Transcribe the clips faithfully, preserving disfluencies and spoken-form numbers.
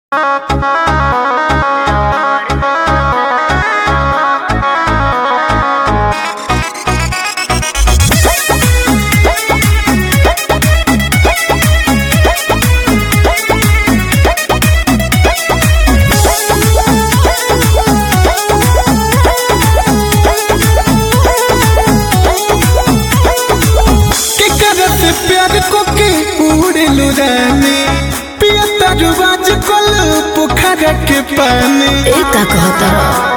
प्यार को के उड़े लुरानी पिया तरुआज कल पोखरा के पानी एका कहता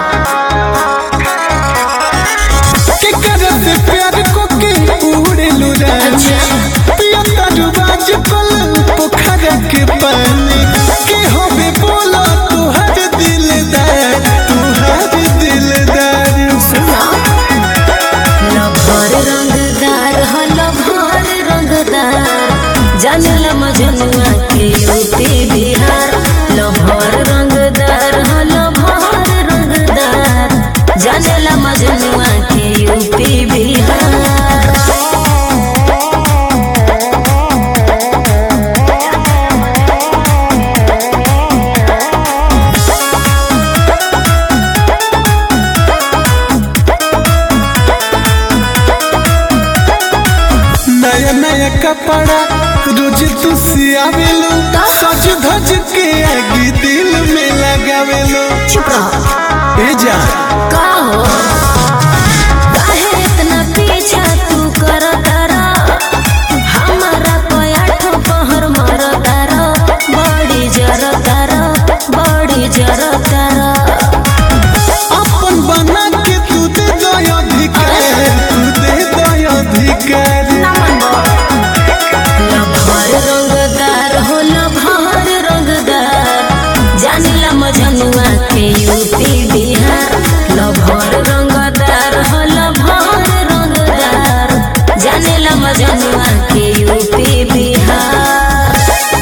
के करत प्यार को के उड़े लुरानी पिया तरुआज कल पोखरा के पानी के होबे बोला तू हर दिलदार तू हर दिलदार सुना लभर रंगदार ह लभर रंगदार जानला मजनुआ के यूपी बिहार लभर रंगदार ह लभर रंगदार जानला मजनुआ के यूपी बिहार नया नया कपड़ा रोज तू सियावेलो सज धज के आगे दिल में लगावेलो चुप रह ए जा का हो काहे इतना पीछा तू करता रह हमारा कोया ठो पहर मरता रह बड़ी जरता रह बड़ी जरता रह अपन बना के तू दे दो अधिकार तू दे दो अधिकार लभर रंगदार हो लभर रंगदार जानला मजनुआ के यूपी बिहार लभर रंगदार हो लभर रंगदार जानला मजनुआ के यूपी बिहार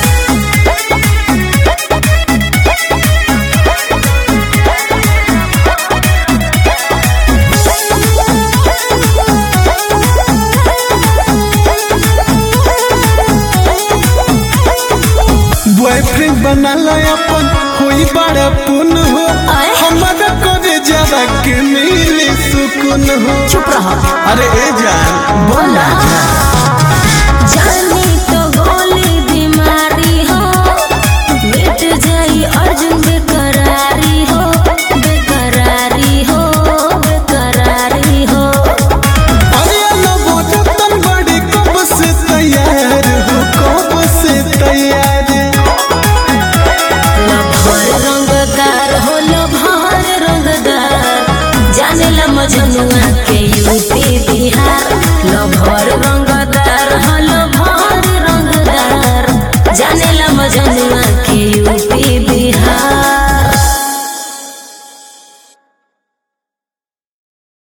बॉयफ्रेंड बना लो अपन होई बड़ा पुन हो आए? हमारा करे जावा के मिले सुकून हो चुप रह अरे ए जान बोला जा जानी तो गोली बीमारी हो मिट जाई अर्जुन बेकरारी हो बेकरारी हो बेकरारी हो अरे लोगों तन बड़ी कब से तैयार हो कब से तैयार लभर रंगदार हो लभर रंगदार जानला मजनुआ के यूपी